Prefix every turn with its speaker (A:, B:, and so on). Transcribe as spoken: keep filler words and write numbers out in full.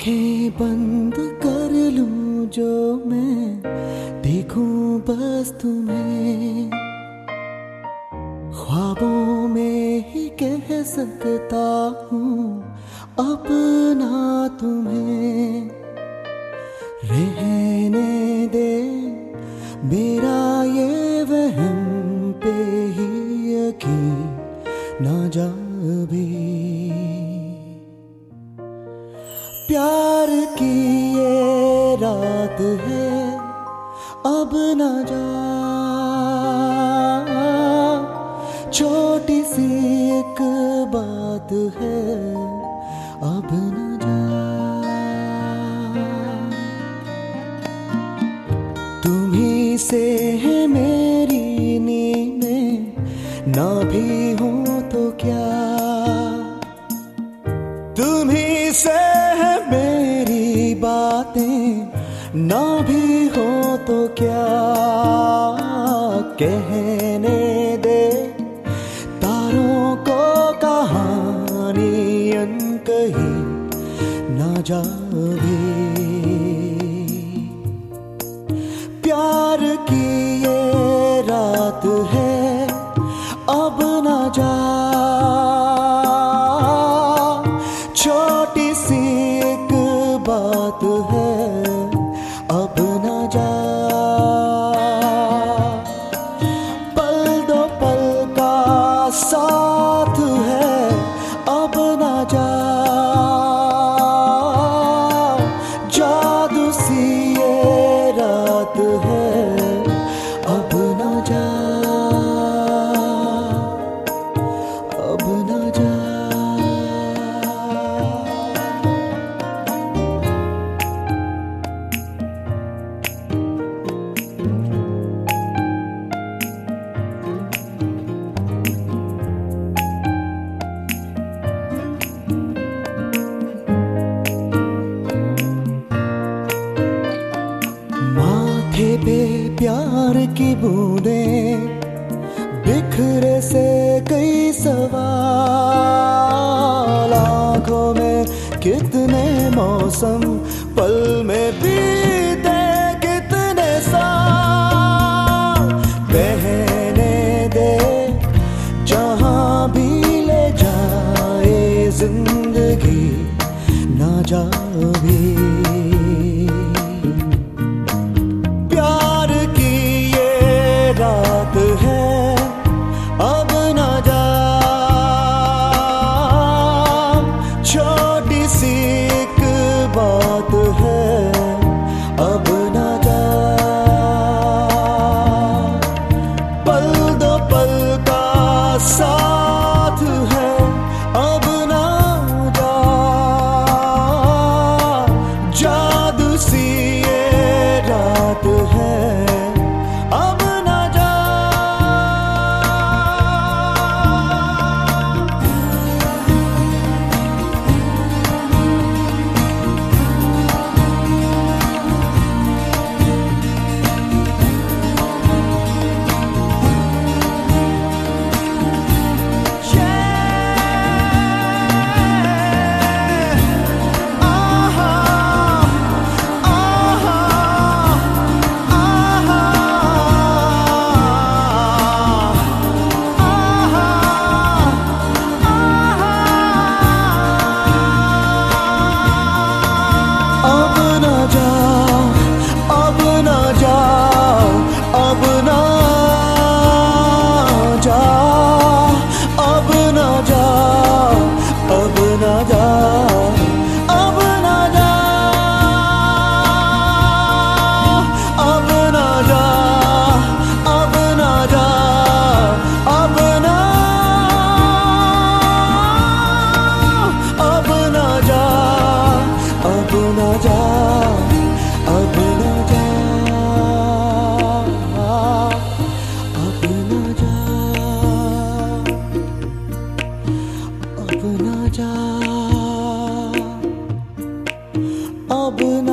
A: आंखें बंद कर लूं जो मैं देखूं बस तुम्हें, ख्वाबों में ही कह सकता हूँ अपना तुम्हें। रहने दे मेरा ये वहम पे ही यकीन ना जा भी, प्यार की ये रात है अब ना जा, छोटी सी एक बात है अब न जा। तुम्ही से है मेरी नींदें, ना भी हो तो क्या, तुम्ही से है मेरी बातें, ना भी हो तो क्या। कहने दे तारों को कहानी अनकही ना जा भी, प्यार की ये रात है अब ना जा, छोटी सी एक बात है अब ना जा। पल दो पल का साथ है अब ना जा, जादू सी ये रात है अब ना जा, अब ना जा। माथे पे प्यार की बूंदें, बिखरे से कई सवाल, आँखों में कितने मौसम, पल में बीते कितने साल। बहने दे जहाँ भी ले जाए जिंदगी ना जा भी, रात है अब ना जा, छोटी सी एक बात है अब ना जा। पल दो पल का साथ है अब ना जा, जादू सी ये रात है अब अब